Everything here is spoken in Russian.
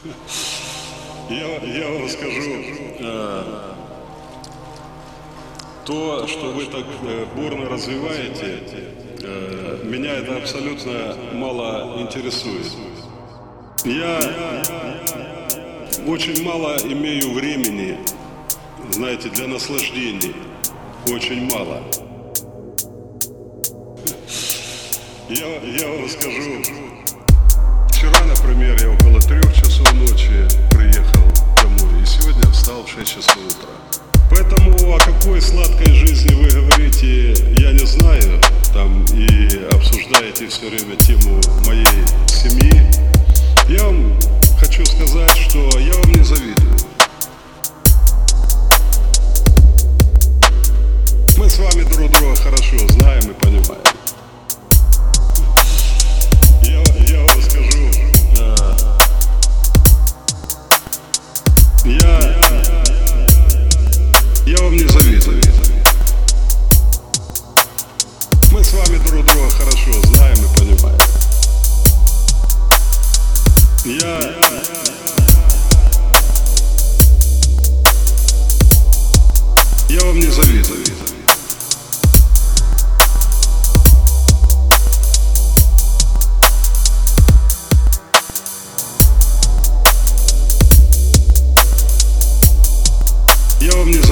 Я вам скажу, то, что вы так бурно развиваете, меня это абсолютно мало интересует. Я очень мало имею времени, знаете, для наслаждений. Очень мало. Я вам скажу, вчера, например, я около 3 часов ночи приехал домой, и сегодня встал в 6 часов утра. Поэтому о какой сладкой жизни вы говорите, я не знаю, там и обсуждаете все время тему моей семьи. Я вам хочу сказать, что я вам не завидую. Мы с вами друг друга хорошо знаем и понимаем. Я вам скажу, я вам не завидую. Мы с вами друг друга хорошо знаем и понимаем. Я вам не завидую. Я вам не